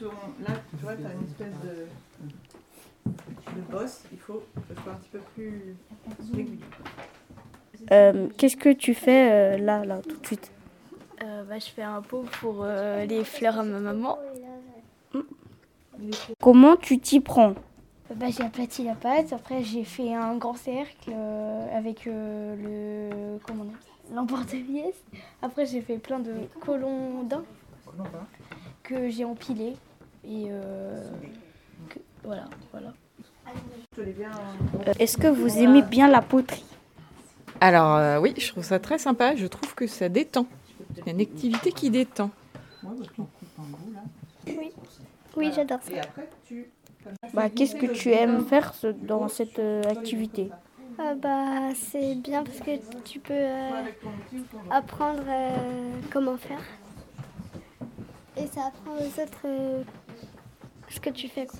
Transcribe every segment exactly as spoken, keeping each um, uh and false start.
ton, là, tu vois, tu as une espèce de, de bosse, il faut que ce soit un petit peu plus régulier. Euh, qu'est-ce que tu fais euh, là, là, tout de suite? euh, bah, Je fais un pot pour euh, les fleurs à ma maman. Comment tu t'y prends? Bah, j'ai aplati la pâte, après j'ai fait un grand cercle euh, avec euh, le comment on appelle ça, l'emporte-pièce. Après j'ai fait plein de colondins que j'ai empilés et euh, que, voilà, voilà. Euh, Est-ce que vous aimez bien la poterie? Alors euh, oui, je trouve ça très sympa, je trouve que ça détend. C'est une activité qui détend. Oui, oui j'adore ça. Bah, qu'est-ce que tu aimes faire ce- dans cette euh, activité? Ah bah, c'est bien parce que tu peux euh, apprendre euh, comment faire. Et ça apprend aux autres euh, ce que tu fais, quoi.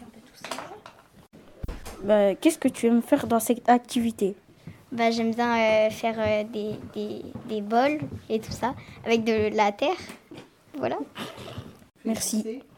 Bah, qu'est-ce que tu aimes faire dans cette activité? Bah, j'aime bien euh, faire euh, des, des, des bols et tout ça avec de la terre. Voilà. Merci.